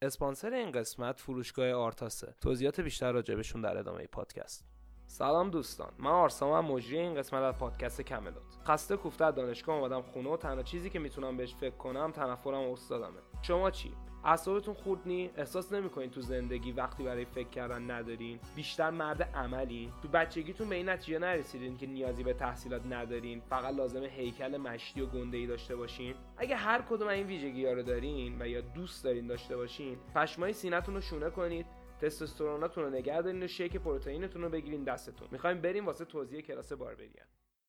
اسپانسر این قسمت فروشگاه آرتاسه. توضیحات بیشتر راجبشون در ادامه پادکست. سلام دوستان، من آرسامم، مجری این قسمت از پادکست کملوت. خسته کوفته از دانشگاه اومدم خونه و تنها چیزی که میتونم بهش فکر کنم تنفرم و استادمه. شما چی؟ اعصابتون خورد نی؟ احساس نمی‌کنین تو زندگی وقتی برای فکر کردن ندارین؟ بیشتر مرد عملین؟ تو بچگیتون به این نتیجه نرسیدین که نیازی به تحصیلات ندارین، فقط لازمه هیکل مشتی و گنده‌ای داشته باشین؟ اگه هر کدوم این ویژگی‌ها رو دارین و یا دوست دارین داشته باشین، پشمای سینه‌تون رو شونه کنید، تستوستروناتون رو نگه دارین و شیک پروتئینتون رو بگیرین دستتون. می‌خوایم بریم واسه توزیع کلاس باربریان.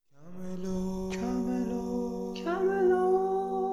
کاملو.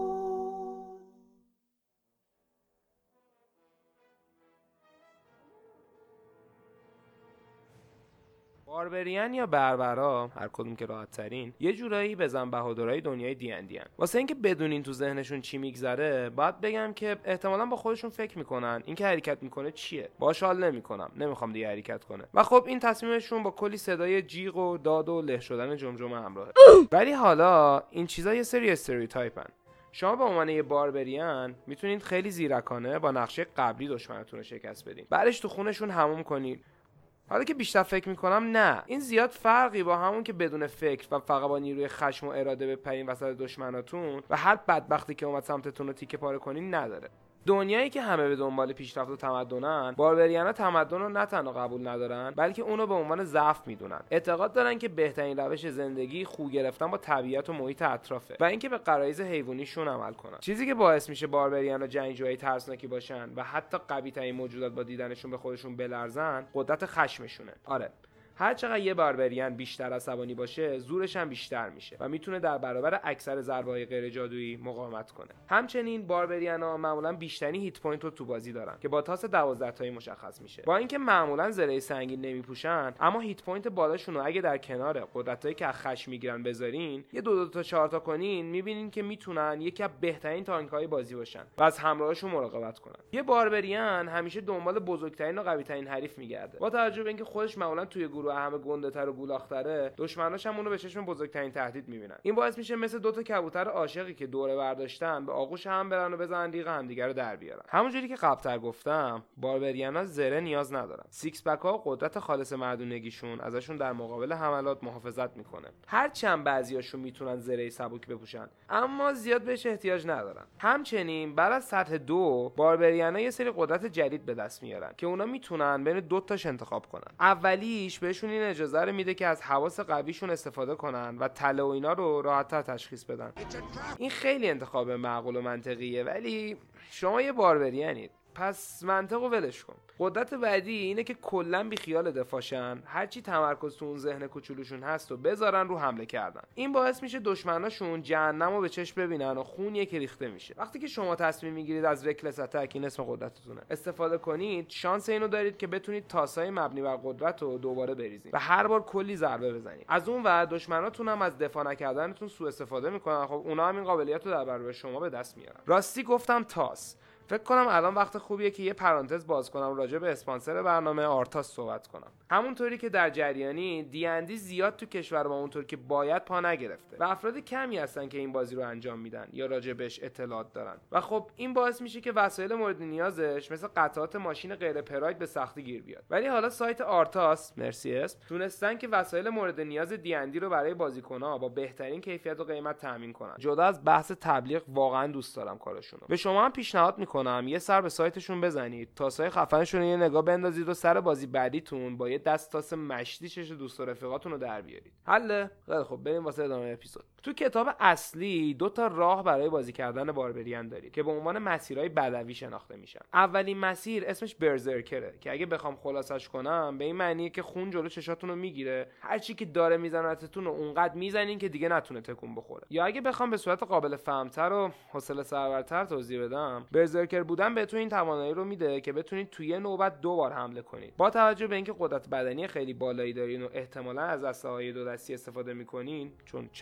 باربریان یا بربرا، هر کدوم که راحت ترین، یه جورایی بزن بهادرای دنیای دی ان. واسه اینکه بدونین تو ذهنشون چی میگذره، باید بگم که احتمالاً با خودشون فکر میکنن این که حرکت میکنه چیه. باهاش حال نمیکنم، نمیخوام دیگه حرکت کنه. و خب این تصمیمشون با کلی صدای جیغ و داد و له شدن جمجمه همراهه. ولی حالا این چیزا یه سری استریوتایپن. شما به عنوان یه باربریان میتونید خیلی زیرکانه با نقشه قبلی دشمنتون رو شکست بدین. بعدش تو خونشون حموم کنید. حالا که بیشتر فکر میکنم نه، این زیاد فرقی با همون که بدون فکر و فقط با نیروی خشم و اراده بپرین وسط دشمناتون و هر بدبختی که اومد سمتتون رو تیکه پاره کنین نداره. دنیایی که همه به دنبال پیشرفت و تمدنن، باربریانا تمدن رو نه تنها قبول ندارن، بلکه اونو به عنوان ضعف میدونن. اعتقاد دارن که بهترین روش زندگی خو گرفتن با طبیعت و محیط اطرافه و اینکه به غرایز حیوانیشون عمل کنن. چیزی که باعث میشه باربریانا جنگجوی ترسناکی باشن و حتی قوی ترین موجودات با دیدنشون به خودشون بلرزن، قدرت خشمشونه. آره، هر چقدر یه باربریان بیشتر عصبانی باشه، زورش هم بیشتر میشه و میتونه در برابر اکثر ضربه‌های غیر جادویی مقاومت کنه. همچنین باربریانا معمولا بیشترین هیت پوینت رو تو بازی دارن که با تاس 12 تایی مشخص میشه. با اینکه معمولا زره سنگین نمیپوشن، اما هیت پوینت بالاشون رو اگه در کنار قدرتایی که از خشم میگیرن بذارین، یه 2 تا 4 تا کنین، میبینین که میتونن یکی از بهترین تانک‌های بازی باشن و از همراهاشون مراقبت کنن. یه باربریان همیشه دنبال بزرگترین و قوی‌ترین حریف میگرده. با توجه به اینکه خودش معمولا توی گروه همه گنده‌تر و گولاختره، دشمناش هم اونو به چشم بزرگترین تهدید میبینن. این باعث میشه مثل 2 تا کبوتر عاشقی که دوره برداشتن به آغوش هم برن و بزنن دیگه همدیگه رو در بیارن. همونجوری که قبل‌تر گفتم، باربریانا زره نیاز ندارن. سیکس پک ها و قدرت خالص مردونگیشون ازشون در مقابل حملات محافظت میکنه. هرچند بعضیاشون میتونن زره سبک بپوشن، اما زیاد بهش احتیاج ندارن. همچنین بعد از سطح 2 باربریانا یه سری قدرت جدید به دست میارن که اونا میتونن بین 2 تاش انتخاب کنن. اولیش بهشون این اجازه رو میده که از حواس قویشون استفاده کنن و تله و اینا رو راحت‌تر تشخیص بدن. این خیلی انتخاب معقول و منطقیه، ولی شما یه باربریانید، پس منطقو ولش کن. قدرت بعدی اینه که کلا بی خیال دفاعشن، هرچی تمرکز تو اون ذهن کوچولوشون هست و بذارن رو حمله کردن. این باعث میشه دشمناشون جهنمو به چشم ببینن و خون یکی ریخته میشه. وقتی که شما تصمیم میگیرید از رکلس اتک، این اسم قدرتتونه، استفاده کنید، شانس اینو دارید که بتونید تاسای مبنی بر قدرت رو دوباره بریزید و هر بار کلی ضربه بزنید. از اون ور دشمناتون هم از دفاع نکردنتون سوء استفاده میکنن. خب اونا هم این قابلیت رو در برابر شما به دست میارن. راستی گفتم تاس. فکر کنم الان وقت خوبیه که یه پرانتز باز کنم راجع به اسپانسر برنامه آرتاس صحبت کنم. همونطوری که در جریانی دی زیاد تو کشور ما اونطور که باید پا نگرفته و افراد کمی هستن که این بازی رو انجام میدن یا راجع بهش اطلاعات دارن و خب این باعث میشه که وسایل مورد نیازش مثل قطعات ماشین غیر پراید به سختی گیر بیاد. ولی حالا سایت آرتاس، مرسی اسم، تونستن که وسایل مورد نیاز دی رو برای بازیکن‌ها با بهترین کیفیت و قیمت تامین کنن. جدا از بحث تبلیغ، واقعا دوست دارم کارشون رو. به شما هم پیشنهاد میکنم یه سر به سایتشون بزنید، تاسای خفنشون یه نگاه بندازید و سر بازی بعدیتون با یه دست تاس مشتی چش دوست و رفیقاتون رو در بیارید. حله؟ خیلی خب، بریم واسه ادامه اپیزود. تو کتاب اصلی 2 تا راه برای بازی کردن باربریان دارید که به عنوان مسیرهای بدوی شناخته میشن. اولین مسیر اسمش برزرکره که اگه بخوام خلاصش کنم به این معنیه که خون جلو چشاتون رو میگیره، هر چی که داره میزنتتون رو اونقدر میزنین که دیگه نتونه تکون بخوره. یا اگه بخوام به صورت قابل فهمتر و حوصله سربرتر توضیح بدم، برزرکر بودن بهتون این توانایی رو میده که بتونید توی نوبت 2 بار حمله کنید. با توجه به اینکه قدرت بدنی خیلی بالایی دارین و احتمالاً از اسلحه‌های 2 دستی استفاده میکنین، چون چرا این کار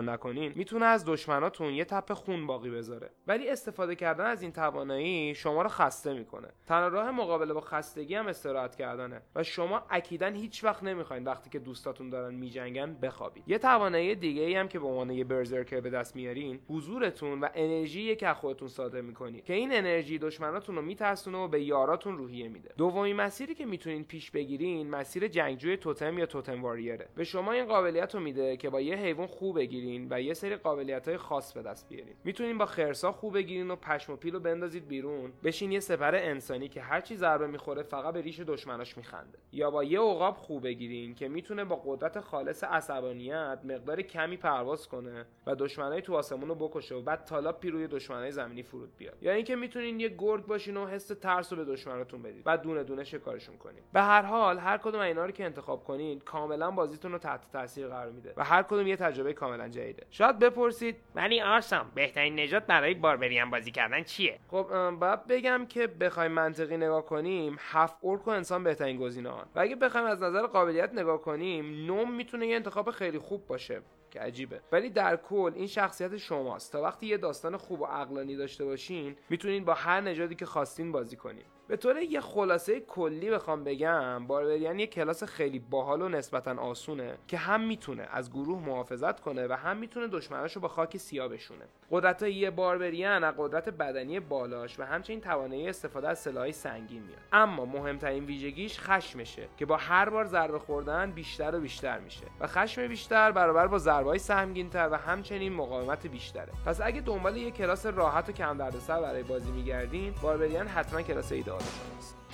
استفاده نکنین میتونه از دشمناتون یه تپه خون باقی بذاره. ولی استفاده کردن از این توانایی شما رو خسته میکنه. تنها راه مقابله با خستگی هم استراحت کردنه و شما اکیداً هیچ وقت نمیخواین وقتی که دوستاتون دارن میجنگن بخوابید. یه توانایی دیگه ای هم که به عنوان یه برزرکر به دست میارین حضورتون و انرژی که خودتون صادر میکنید که این انرژی دشمناتون رو میترسونه و به یاراتون روحیه میده. دومین مسیری که میتونین پیش بگیرین مسیر جنگجوی توتم یا توتم واریره. به شما این قابلیت رو میده که با یه حیوان خوب بگیرین و یه سری قابلیت‌های خاص به دست بیارین. میتونین با خرسا خوب بگیرین و پشم و پیل رو بندازید بیرون، بشین یه سپر انسانی که هر چی ضربه میخوره فقط به ریش دشمناش میخنده. یا با یه عقاب خوب بگیرین که میتونه با قدرت خالص عصبانیت مقدار کمی پرواز کنه و دشمنای تو آسمون رو بکشه و بعد تالاپی روی دشمنای زمینی فرود بیاد. یا اینکه میتونین یه گرگ باشین و حس ترس رو به دشمناتون بدید، بعد دونه دونه شکارشون کنین. به هر حال هر کدوم اینا رو که انتخاب کنین کاملا بازیتون رو تحت تاثیر قرار میده و هر کدوم یه تجربه کاملا جدیده. شاید بپرسید ولی آرسام بهترین نژاد برای باربریان بازی کردن چیه؟ خب باید بگم که بخوایم منطقی نگاه کنیم 7 اورک و انسان بهترین گزینه‌ان و اگه بخوایم از نظر قابلیت نگاه کنیم نوم میتونه یه انتخاب خیلی خوب باشه که عجیبه، ولی در کل این شخصیت شماست. تا وقتی یه داستان خوب و عقلانی داشته باشین میتونین با هر نژادی که خواستین بازی کنین. به طور یه خلاصه کلی بخوام بگم باربریان یه کلاس خیلی باحال و نسبتا آسونه که هم میتونه از گروه محافظت کنه و هم میتونه دشمناشو با خاک سیاه بشونه. قدرتای یه باربریان از قدرت بدنی بالاش و همچنین توانایی استفاده از سلاحای سنگین میاد. اما مهمترین ویژگیش خشمشه که با هر بار ضربه خوردن بیشتر و بیشتر میشه و خشم بیشتر برابر با ضربه‌های سهمگین‌تر و همچنین مقاومت بیشتره. پس اگه دنبال یه کلاس راحت و کم دردسر برای بازی میگردین باربریان حتما کلاس ایدئال شماست.